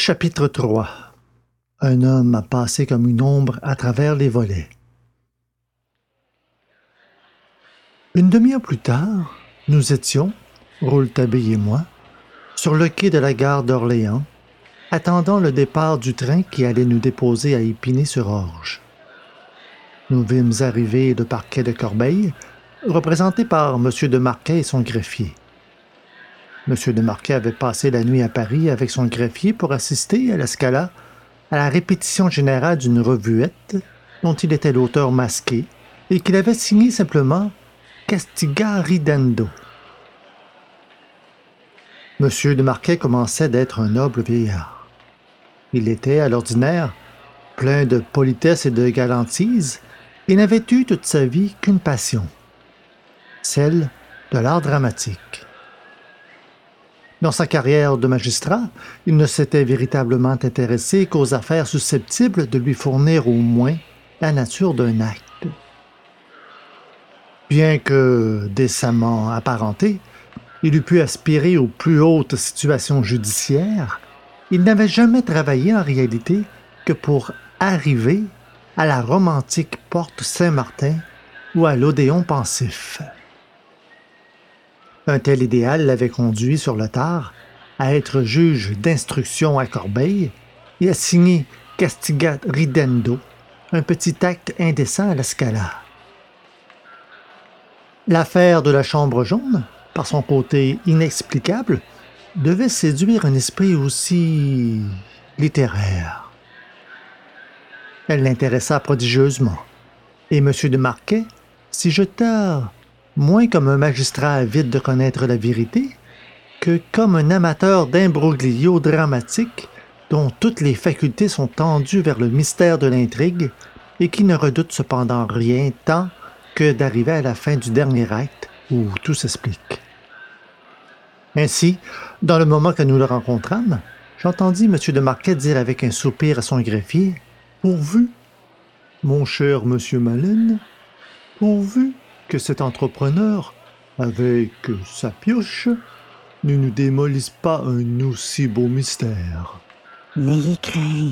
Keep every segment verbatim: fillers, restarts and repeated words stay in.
Chapitre trois. Un homme a passé comme une ombre à travers les volets. Une demi-heure plus tard, nous étions, Rouletabille et moi, sur le quai de la gare d'Orléans, attendant le départ du train qui allait nous déposer à Épinay-sur-Orge. Nous vîmes arriver le parquet de Corbeil, représenté par M. de Marquet et son greffier. M. de Marquet avait passé la nuit à Paris avec son greffier pour assister à la Scala à la répétition générale d'une revuette dont il était l'auteur masqué et qu'il avait signé simplement Castigat ridendo. M. de Marquet commençait d'être un noble vieillard. Il était, à l'ordinaire, plein de politesse et de galantise et n'avait eu toute sa vie qu'une passion, celle de l'art dramatique. Dans sa carrière de magistrat, il ne s'était véritablement intéressé qu'aux affaires susceptibles de lui fournir au moins la nature d'un acte. Bien que décemment apparenté, il eût pu aspirer aux plus hautes situations judiciaires, il n'avait jamais travaillé en réalité que pour arriver à la romantique porte Saint-Martin ou à l'Odéon pensif. Un tel idéal l'avait conduit sur le tard à être juge d'instruction à Corbeil et à signer Castigat ridendo, un petit acte indécent à la Scala. L'affaire de la chambre jaune, par son côté inexplicable, devait séduire un esprit aussi littéraire. Elle l'intéressa prodigieusement, et M. de Marquet s'y jeta moins comme un magistrat avide de connaître la vérité que comme un amateur d'imbroglio dramatique dont toutes les facultés sont tendues vers le mystère de l'intrigue et qui ne redoute cependant rien tant que d'arriver à la fin du dernier acte où tout s'explique. Ainsi, dans le moment que nous le rencontrâmes, j'entendis M. de Marquet dire avec un soupir à son greffier « Pourvu, mon cher monsieur Maleine, pourvu que cet entrepreneur, avec sa pioche, ne nous démolisse pas un aussi beau mystère. » « N'ayez crainte, »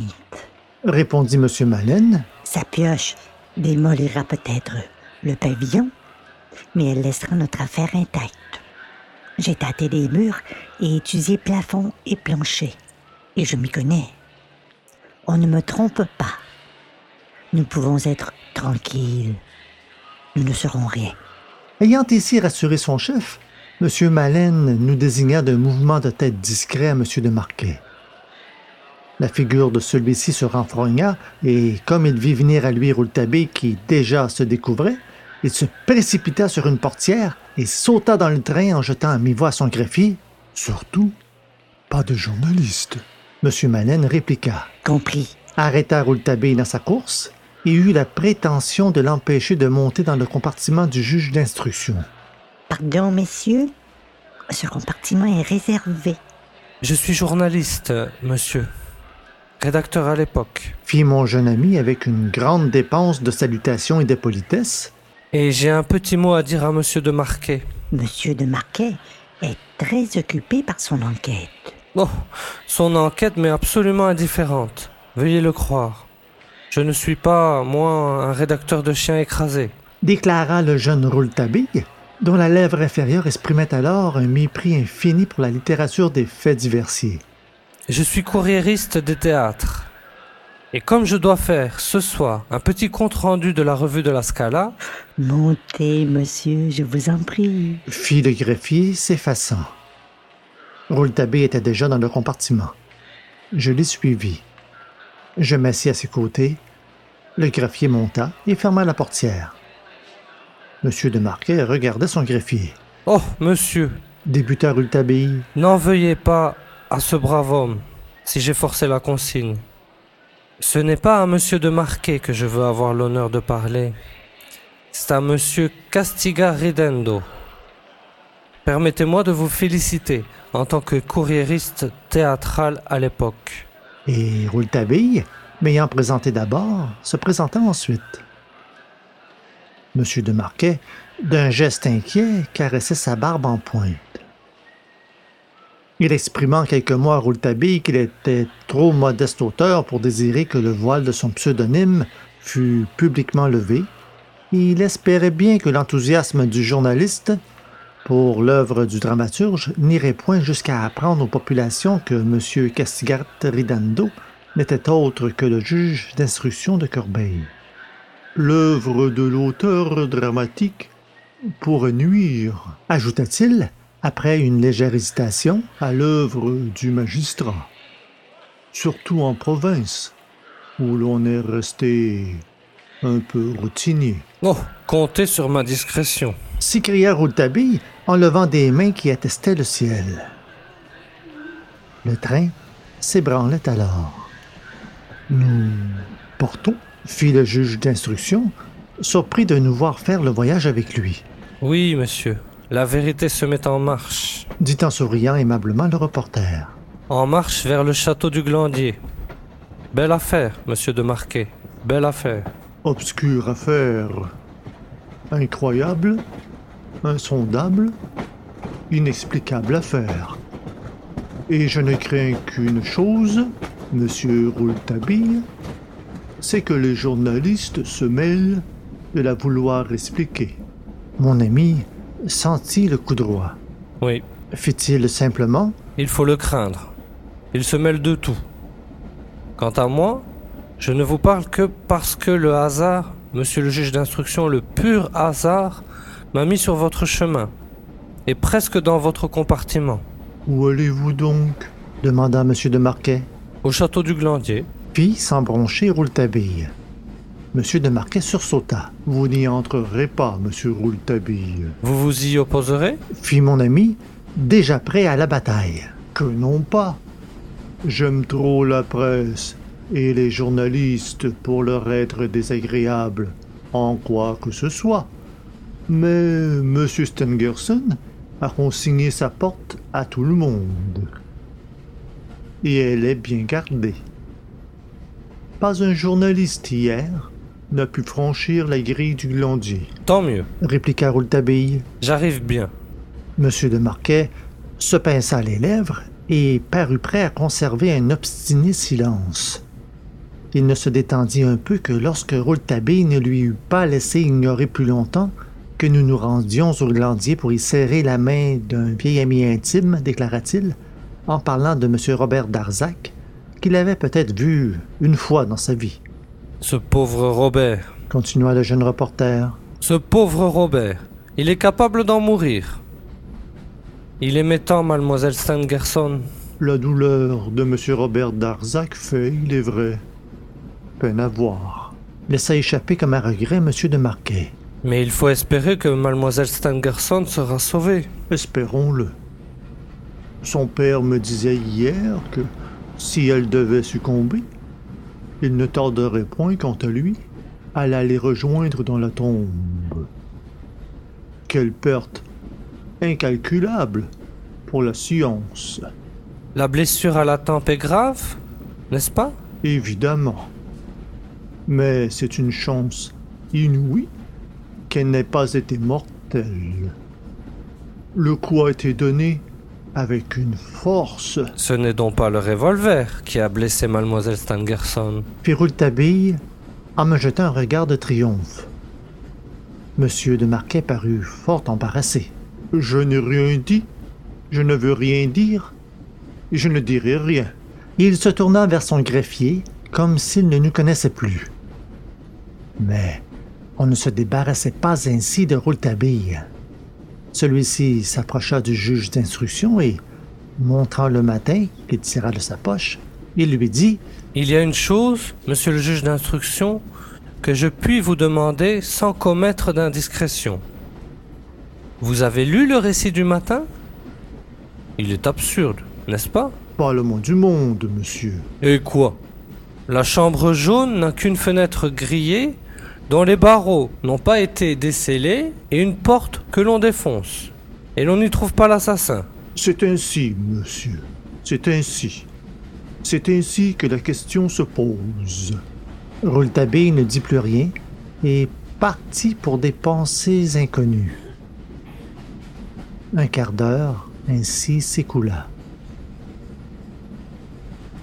répondit M. Maleine. « Sa pioche démolira peut-être le pavillon, mais elle laissera notre affaire intacte. J'ai tâté les murs et étudié plafond et plancher, et je m'y connais. On ne me trompe pas. Nous pouvons être tranquilles. Nous ne serons rien. » Ayant ainsi rassuré son chef, M. Maleine nous désigna d'un mouvement de tête discret à M. de Marquet. La figure de celui-ci se renfrogna, et comme il vit venir à lui Rouletabille qui déjà se découvrait, il se précipita sur une portière et sauta dans le train en jetant à mi-voix à son greffier « Surtout, pas de journaliste. » M. Maleine répliqua. « Compris. » Arrêta Rouletabille dans sa course et eut la prétention de l'empêcher de monter dans le compartiment du juge d'instruction. « Pardon, messieurs, ce compartiment est réservé. »« Je suis journaliste, monsieur. Rédacteur à l'époque. » fit mon jeune ami avec une grande dépense de salutations et de politesse. « Et j'ai un petit mot à dire à monsieur de Marquet. »« Monsieur de Marquet est très occupé par son enquête. »« Oh, son enquête m'est absolument indifférente. Veuillez le croire. Je ne suis pas, moi, un rédacteur de chien écrasé. » déclara le jeune Rouletabille, dont la lèvre inférieure exprimait alors un mépris infini pour la littérature des faits diversiers. « Je suis courriériste des théâtres. Et comme je dois faire, ce soir, un petit compte-rendu de la revue de la Scala... »« Montez, monsieur, je vous en prie. » fit le greffier, s'effaçant. Rouletabille était déjà dans le compartiment. Je l'ai suivi. Je m'assis à ses côtés. Le greffier monta et ferma la portière. M. de Marquet regardait son greffier. « Oh, monsieur !» débuta Rouletabille. « N'en veuillez pas à ce brave homme, si j'ai forcé la consigne. Ce n'est pas à monsieur de Marquet que je veux avoir l'honneur de parler. C'est à monsieur Castigat ridendo. Permettez-moi de vous féliciter en tant que courriériste théâtral à l'époque. » Et Rouletabille, m'ayant présenté d'abord, se présenta ensuite. M. de Marquet, d'un geste inquiet, caressait sa barbe en pointe. Il exprima en quelques mots à Rouletabille qu'il était trop modeste auteur pour désirer que le voile de son pseudonyme fût publiquement levé. Il espérait bien que l'enthousiasme du journaliste pour l'œuvre du dramaturge n'irait point jusqu'à apprendre aux populations que M. Castigat Ridendo n'était autre que le juge d'instruction de Corbeil. L'œuvre de l'auteur dramatique pourrait nuire, ajouta-t-il, après une légère hésitation, à l'œuvre du magistrat. Surtout en province, où l'on est resté un peu routinier. Oh, comptez sur ma discrétion. S'écria Rouletabille en levant des mains qui attestaient le ciel. Le train s'ébranlait alors. Nous portons, fit le juge d'instruction, surpris de nous voir faire le voyage avec lui. Oui, monsieur. La vérité se met en marche. Dit en souriant aimablement le reporter. En marche vers le château du Glandier. Belle affaire, monsieur de Marquet. Belle affaire. Obscure affaire. Incroyable, insondable, inexplicable affaire. Et je ne crains qu'une chose, monsieur Rouletabille, c'est que les journalistes se mêlent de la vouloir expliquer. Mon ami sentit le coup droit. Oui. Fit-il simplement? Il faut le craindre. Il se mêle de tout. Quant à moi, je ne vous parle que parce que le hasard, monsieur le juge d'instruction, le pur hasard, m'a mis sur votre chemin, et presque dans votre compartiment. Où allez-vous donc? Demanda M. de Marquet. Au château du Glandier. Puis, sans broncher, Rouletabille. M. de Marquet sursauta. Vous n'y entrerez pas, M. Rouletabille. Vous vous y opposerez? Fit mon ami, déjà prêt à la bataille. Que non pas. J'aime trop la presse et les journalistes pour leur être désagréables, en quoi que ce soit. Mais M. Stangerson a consigné sa porte à tout le monde. Et elle est bien gardée. Pas un journaliste hier n'a pu franchir la grille du Glandier. Tant mieux. Répliqua Rouletabille. J'arrive bien. M. de Marquet se pinça les lèvres et parut prêt à conserver un obstiné silence. Il ne se détendit un peu que lorsque Rouletabille ne lui eut pas laissé ignorer plus longtemps que nous nous rendions au Glandier pour y serrer la main d'un vieil ami intime, déclara-t-il, en parlant de M. Robert Darzac, qu'il avait peut-être vu une fois dans sa vie. Ce pauvre Robert. Continua le jeune reporter. Ce pauvre Robert. Il est capable d'en mourir. Il aimait tant mademoiselle Stangerson. La douleur de M. Robert Darzac fait, il est vrai, peine à voir. Laissa échapper comme un regret M. de Marquet. Mais il faut espérer que mademoiselle Stangerson sera sauvée. Espérons-le. Son père me disait hier que si elle devait succomber, il ne tarderait point, quant à lui, à l'aller rejoindre dans la tombe. Quelle perte incalculable pour la science. La blessure à la tempe est grave, n'est-ce pas? Évidemment. Mais c'est une chance inouïe qu'elle n'ait pas été mortelle. Le coup a été donné avec une force. Ce n'est donc pas le revolver qui a blessé mademoiselle Stangerson. Puis Rouletabille en me jetant un regard de triomphe. Monsieur de Marquet parut fort embarrassé. Je n'ai rien dit, je ne veux rien dire, et je ne dirai rien. Il se tourna vers son greffier comme s'il ne nous connaissait plus. Mais on ne se débarrassait pas ainsi de Rouletabille. Celui-ci s'approcha du juge d'instruction et, montrant le matin qu'il tira de sa poche, il lui dit « Il y a une chose, monsieur le juge d'instruction, que je puis vous demander sans commettre d'indiscrétion. Vous avez lu le récit du matin? Il est absurde, n'est-ce pas? Pas le mot du monde, monsieur. Et quoi? La chambre jaune n'a qu'une fenêtre grillée, dont les barreaux n'ont pas été descellés, et une porte que l'on défonce. Et l'on n'y trouve pas l'assassin. C'est ainsi, monsieur. C'est ainsi. C'est ainsi que la question se pose. Rouletabille ne dit plus rien et partit pour des pensées inconnues. Un quart d'heure ainsi s'écoula.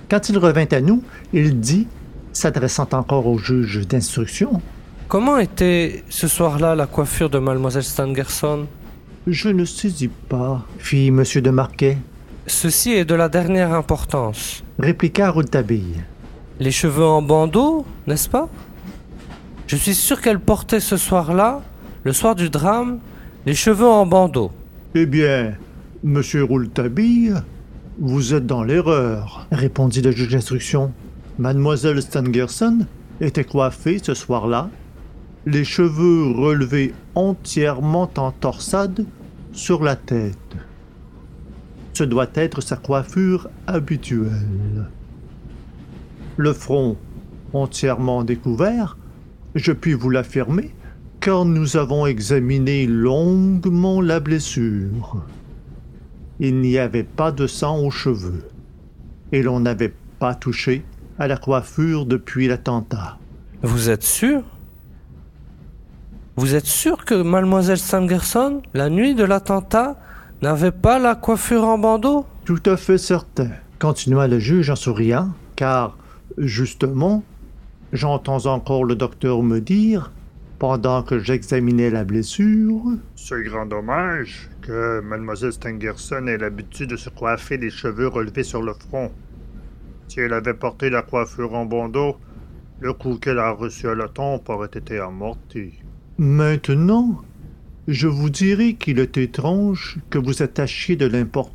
Quand il revint à nous, il dit, s'adressant encore au juge d'instruction, « Comment était ce soir-là la coiffure de mademoiselle Stangerson ?»« Je ne saisis pas, fit M. de Marquet. »« Ceci est de la dernière importance, répliqua Rouletabille. »« Les cheveux en bandeau, n'est-ce pas? Je suis sûr qu'elle portait ce soir-là, le soir du drame, les cheveux en bandeau. »« Eh bien, monsieur Rouletabille, vous êtes dans l'erreur, répondit le juge d'instruction. Mademoiselle Stangerson était coiffée ce soir-là, les cheveux relevés entièrement en torsade sur la tête. Ce doit être sa coiffure habituelle. Le front entièrement découvert, je puis vous l'affirmer, car nous avons examiné longuement la blessure. Il n'y avait pas de sang aux cheveux, et l'on n'avait pas touché à la coiffure depuis l'attentat. »« Vous êtes sûr? Vous êtes sûr que mademoiselle Stangerson, la nuit de l'attentat, n'avait pas la coiffure en bandeau? »« Tout à fait certain, continua le juge en souriant, car, justement, j'entends encore le docteur me dire, pendant que j'examinais la blessure... C'est grand dommage que mademoiselle Stangerson ait l'habitude de se coiffer les cheveux relevés sur le front. Si elle avait porté la coiffure en bandeau, le coup qu'elle a reçu à la tempe aurait été amorti. »« Maintenant, je vous dirai qu'il est étrange que vous attachiez de l'importance... »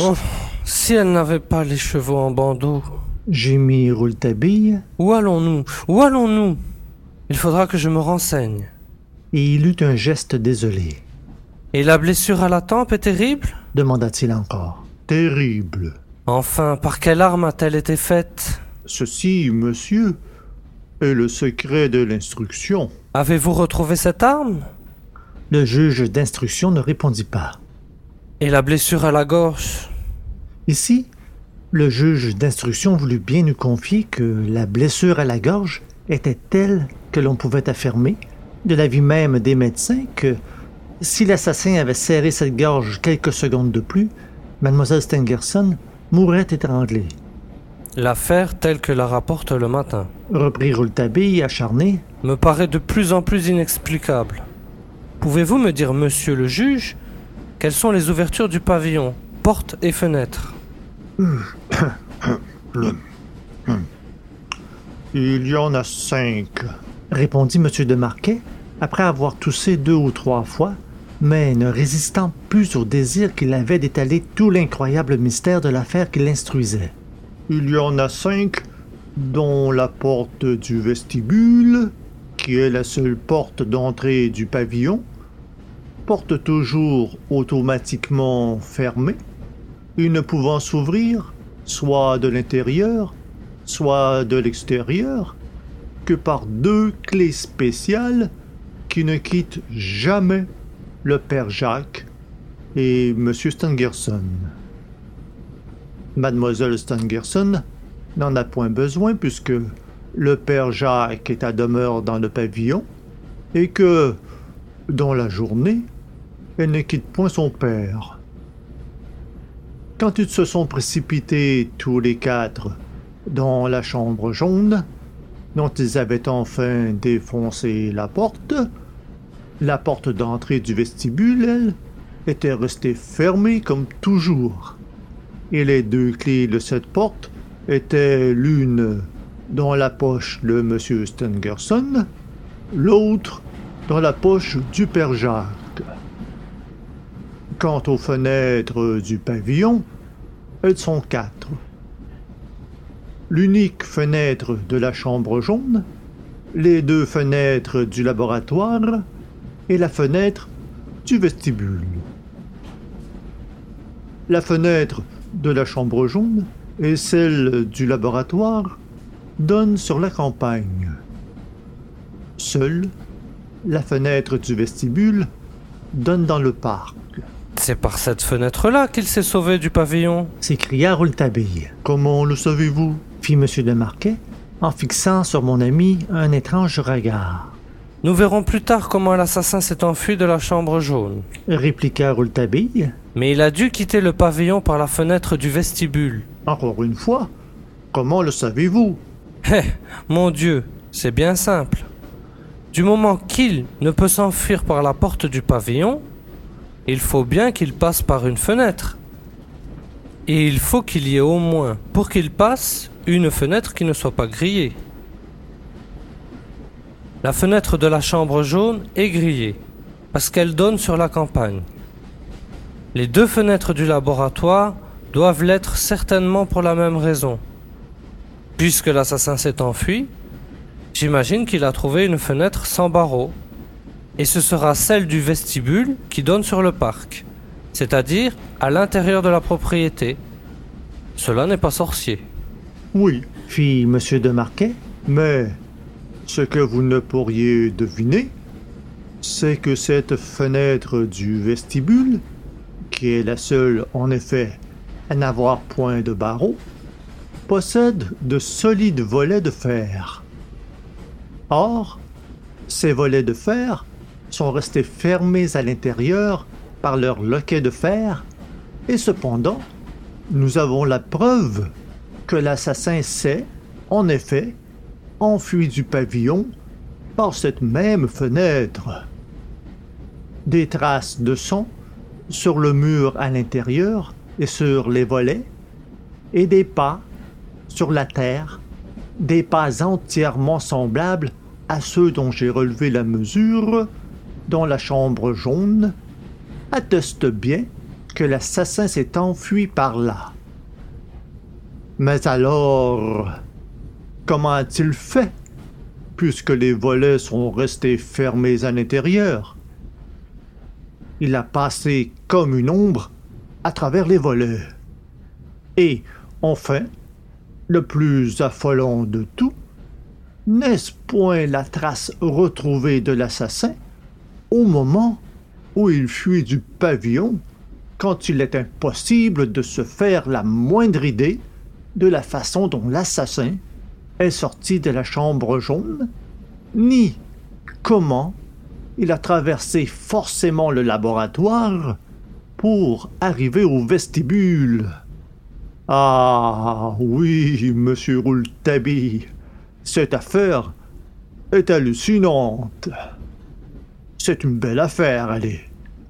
Oh, si elle n'avait pas les cheveux en bandeau... Gémit Rouletabille. « Où allons-nous? Où allons-nous? Il faudra que je me renseigne. » Et il eut un geste désolé. « Et la blessure à la tempe est terrible? » demanda-t-il encore. « Terrible. »« Enfin, par quelle arme a-t-elle été faite? » »« Ceci, monsieur, est le secret de l'instruction. »« Avez-vous retrouvé cette arme? » Le juge d'instruction ne répondit pas. « Et la blessure à la gorge? » Ici, le juge d'instruction voulut bien nous confier que la blessure à la gorge était telle que l'on pouvait affirmer, de l'avis même des médecins, que si l'assassin avait serré cette gorge quelques secondes de plus, mademoiselle Stangerson mourrait étranglée. « L'affaire telle que la rapporte le matin, » reprit Rouletabille acharné, « me paraît de plus en plus inexplicable. Pouvez-vous me dire, monsieur le juge, quelles sont les ouvertures du pavillon, portes et fenêtres? » Il y en a cinq, répondit M. de Marquet, après avoir toussé deux ou trois fois, mais ne résistant plus au désir qu'il avait d'étaler tout l'incroyable mystère de l'affaire qui l'instruisait. Il y en a cinq, dont la porte du vestibule, qui est la seule porte d'entrée du pavillon, porte toujours automatiquement fermée, et ne pouvant s'ouvrir, soit de l'intérieur, soit de l'extérieur, que par deux clés spéciales qui ne quittent jamais le père Jacques et M. Stangerson. Mademoiselle Stangerson n'en a point besoin puisque le père Jacques est à demeure dans le pavillon et que, dans la journée, elle ne quitte point son père. Quand ils se sont précipités tous les quatre dans la chambre jaune, dont ils avaient enfin défoncé la porte, la porte d'entrée du vestibule, elle, était restée fermée comme toujours, et les deux clés de cette porte étaient l'une dans la poche de M. Stangerson, l'autre dans la poche du père Jacques. Quant aux fenêtres du pavillon, elles sont quatre. L'unique fenêtre de la chambre jaune, les deux fenêtres du laboratoire et la fenêtre du vestibule. La fenêtre de la chambre jaune et celle du laboratoire donnent sur la campagne. Seule la fenêtre du vestibule donne dans le parc. C'est par cette fenêtre-là qu'il s'est sauvé du pavillon, s'écria Rouletabille. Comment le savez-vous? Fit M. de Marquet, en fixant sur mon ami un étrange regard. Nous verrons plus tard comment l'assassin s'est enfui de la chambre jaune, répliqua Rouletabille. Mais il a dû quitter le pavillon par la fenêtre du vestibule. Encore une fois, comment le savez-vous? Eh, mon Dieu, c'est bien simple. Du moment qu'il ne peut s'enfuir par la porte du pavillon, il faut bien qu'il passe par une fenêtre. Et il faut qu'il y ait au moins, pour qu'il passe, une fenêtre qui ne soit pas grillée. La fenêtre de la chambre jaune est grillée, parce qu'elle donne sur la campagne. Les deux fenêtres du laboratoire doivent l'être certainement pour la même raison. Puisque l'assassin s'est enfui, j'imagine qu'il a trouvé une fenêtre sans barreaux. Et ce sera celle du vestibule qui donne sur le parc, c'est-à-dire à l'intérieur de la propriété. Cela n'est pas sorcier. Oui, fit M. de Marquet, mais ce que vous ne pourriez deviner, c'est que cette fenêtre du vestibule, qui est la seule en effet à n'avoir point de barreaux, possède de solides volets de fer. Or, ces volets de fer sont restés fermés à l'intérieur par leur loquet de fer, et cependant, nous avons la preuve que l'assassin s'est, en effet, enfui du pavillon par cette même fenêtre. Des traces de sang sur le mur à l'intérieur et sur les volets, et des pas sur la terre, des pas entièrement semblables à ceux dont j'ai relevé la mesure dans la chambre jaune, attestent bien que l'assassin s'est enfui par là. Mais alors, comment a-t-il fait, puisque les volets sont restés fermés à l'intérieur? Il a passé comme une ombre à travers les volets. Et, enfin, le plus affolant de tout, n'est-ce point la trace retrouvée de l'assassin au moment où il fuit du pavillon, quand il est impossible de se faire la moindre idée de la façon dont l'assassin est sorti de la chambre jaune, ni comment il a traversé forcément le laboratoire pour arriver au vestibule. Ah oui, monsieur Rouletabille, cette affaire est hallucinante. C'est une belle affaire, allez,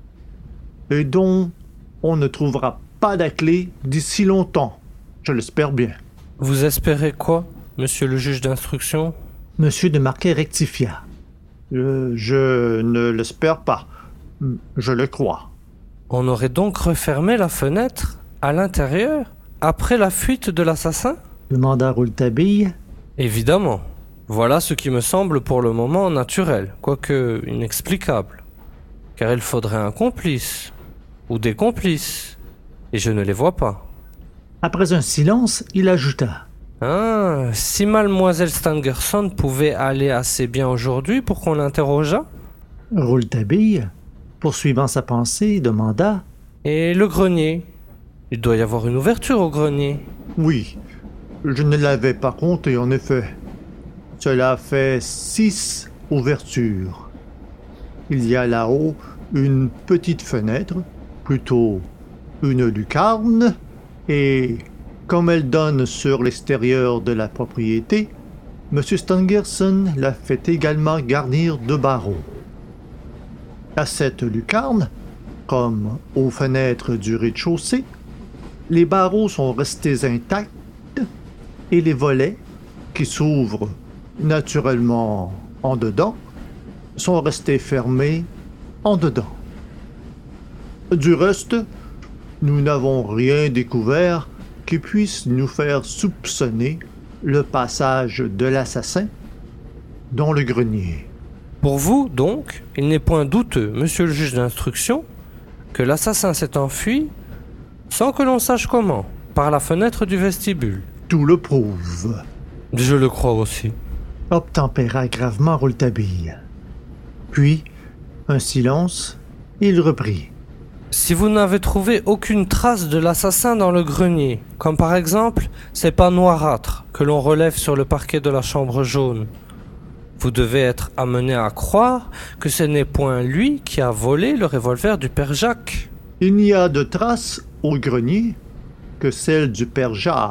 et dont on ne trouvera pas la clé d'ici longtemps, je l'espère bien. Vous espérez quoi, monsieur le juge d'instruction? Monsieur de Marquet rectifia. Euh, je ne l'espère pas. Je le crois. On aurait donc refermé la fenêtre à l'intérieur après la fuite de l'assassin? Demanda Rouletabille. Évidemment. Voilà ce qui me semble pour le moment naturel, quoique inexplicable. Car il faudrait un complice, ou des complices, et je ne les vois pas. Après un silence, il ajouta. Ah, si mademoiselle Stangerson pouvait aller assez bien aujourd'hui pour qu'on l'interrogeât? Rouletabille, poursuivant sa pensée, demanda. Et le grenier? Il doit y avoir une ouverture au grenier. Oui, je ne l'avais pas compté en effet. Cela fait six ouvertures. Il y a là-haut une petite fenêtre, plutôt une lucarne, et comme elle donne sur l'extérieur de la propriété, M. Stangerson l'a fait également garnir de barreaux. À cette lucarne, comme aux fenêtres du rez-de-chaussée, les barreaux sont restés intacts et les volets, qui s'ouvrent naturellement en dedans, sont restés fermés en dedans. Du reste, nous n'avons rien découvert qui puisse nous faire soupçonner le passage de l'assassin dans le grenier. Pour vous, donc, il n'est point douteux, monsieur le juge d'instruction, que l'assassin s'est enfui sans que l'on sache comment, par la fenêtre du vestibule. Tout le prouve. Je le crois aussi. Obtempéra gravement Rouletabille. Puis, un silence, il reprit. Si vous n'avez trouvé aucune trace de l'assassin dans le grenier, comme par exemple ces pas noirâtres que l'on relève sur le parquet de la chambre jaune, vous devez être amené à croire que ce n'est point lui qui a volé le revolver du père Jacques. Il n'y a de traces au grenier que celle du père Jacques.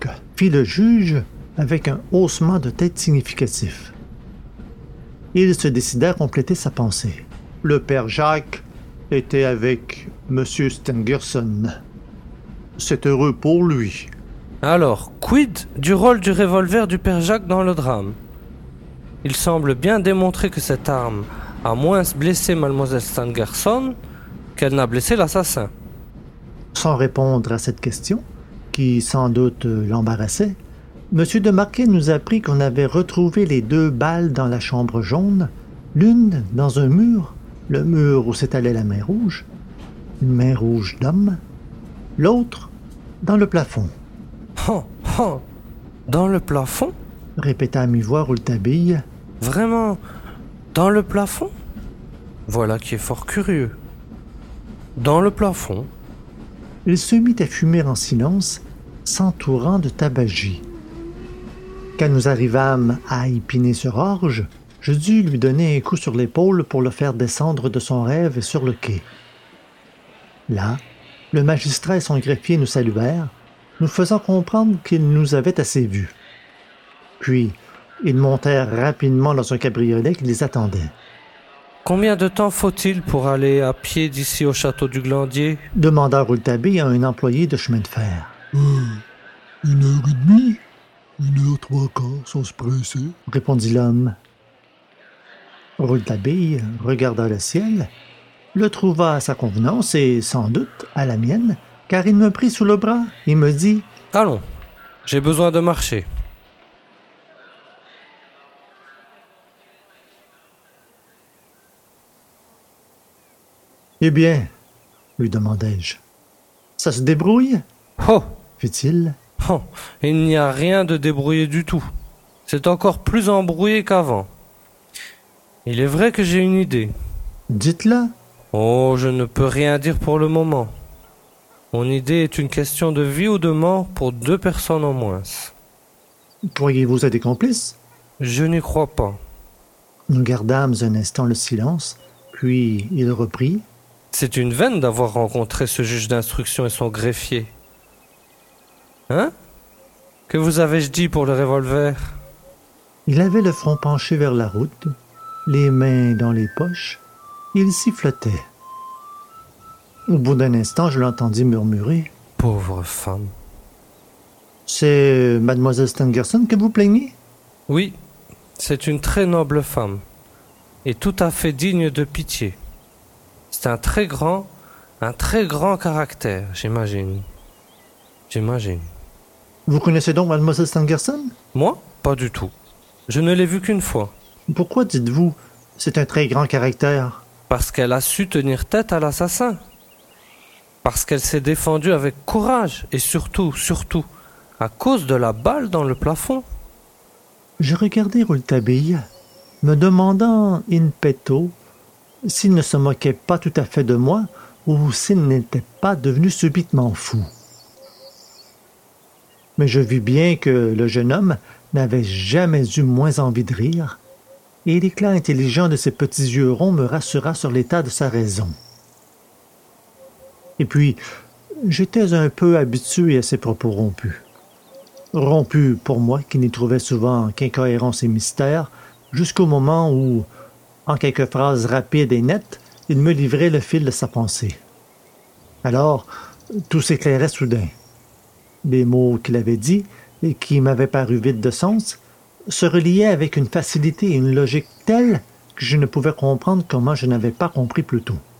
donc, fit le juge avec un haussement de tête significatif. Il se décida à compléter sa pensée. Le père Jacques était avec M. Stangerson. C'est heureux pour lui. Alors, quid du rôle du revolver du père Jacques dans le drame? Il semble bien démontrer que cette arme a moins blessé mademoiselle Stangerson qu'elle n'a blessé l'assassin. Sans répondre à cette question, qui sans doute l'embarrassait, M. de Marquet nous apprit qu'on avait retrouvé les deux balles dans la chambre jaune, l'une dans un mur, le mur où s'étalait la main rouge, une main rouge d'homme, l'autre dans le plafond. Oh, oh, dans le plafond? Répéta à mi-voix Rouletabille. Vraiment? Dans le plafond? Voilà qui est fort curieux. Dans le plafond. Il se mit à fumer en silence, s'entourant de tabagie. Quand nous arrivâmes à Épinay-sur-Orge, je dus lui donner un coup sur l'épaule pour le faire descendre de son rêve sur le quai. Là, le magistrat et son greffier nous saluèrent, nous faisant comprendre qu'ils nous avaient assez vus. Puis, ils montèrent rapidement dans un cabriolet qui les attendait. Combien de temps faut-il pour aller à pied d'ici au château du Glandier? Demanda Rouletabille à un employé de chemin de fer. Euh, une heure et demie, une heure trois quarts, sans se presser, répondit l'homme. Rouletabille regarda le ciel, le trouva à sa convenance et, sans doute, à la mienne, car il me prit sous le bras et me dit « Allons, j'ai besoin de marcher. » Eh bien, lui demandai-je. Ça se débrouille? Oh, fit-il. oh, il n'y a rien de débrouillé du tout. C'est encore plus embrouillé qu'avant. Il est vrai que j'ai une idée. Dites-la. Oh, je ne peux rien dire pour le moment. Mon idée est une question de vie ou de mort pour deux personnes en moins. Croyez-vous à des complices? Je n'y crois pas. Nous gardâmes un instant le silence, puis il reprit. C'est une veine d'avoir rencontré ce juge d'instruction et son greffier. Hein? Que vous avais-je dit pour le revolver? Il avait le front penché vers la route, les mains dans les poches, et il sifflotait. Au bout d'un instant, je l'entendis murmurer. « Pauvre femme. » C'est mademoiselle Stangerson que vous plaignez? Oui, c'est une très noble femme, et tout à fait digne de pitié. C'est un très grand, un très grand caractère, j'imagine. J'imagine. Vous connaissez donc mademoiselle Stangerson? Moi? Pas du tout. Je ne l'ai vue qu'une fois. Pourquoi dites-vous c'est un très grand caractère? Parce qu'elle a su tenir tête à l'assassin. Parce qu'elle s'est défendue avec courage, et surtout, surtout, à cause de la balle dans le plafond. Je regardai Rouletabille, me demandant in petto s'il ne se moquait pas tout à fait de moi ou s'il n'était pas devenu subitement fou. Mais je vis bien que le jeune homme n'avait jamais eu moins envie de rire, et l'éclat intelligent de ses petits yeux ronds me rassura sur l'état de sa raison. Et puis, j'étais un peu habitué à ses propos rompus. Rompus pour moi qui n'y trouvais souvent qu'incohérence et mystère, jusqu'au moment où, en quelques phrases rapides et nettes, il me livrait le fil de sa pensée. Alors, tout s'éclairait soudain. Les mots qu'il avait dits, et qui m'avaient paru vides de sens, se reliaient avec une facilité et une logique telles que je ne pouvais comprendre comment je n'avais pas compris plus tôt.